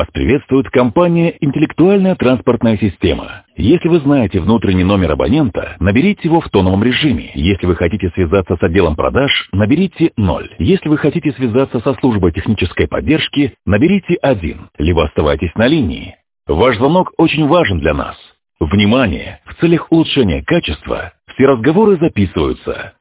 Вас приветствует компания «Интеллектуальная транспортная система». Если вы знаете внутренний номер абонента, наберите его в тоновом режиме. Если вы хотите связаться с отделом продаж, наберите 0. Если вы хотите связаться со службой технической поддержки, наберите 1. Либо оставайтесь на линии. Ваш звонок очень важен для нас. Внимание! В целях улучшения качества все разговоры записываются.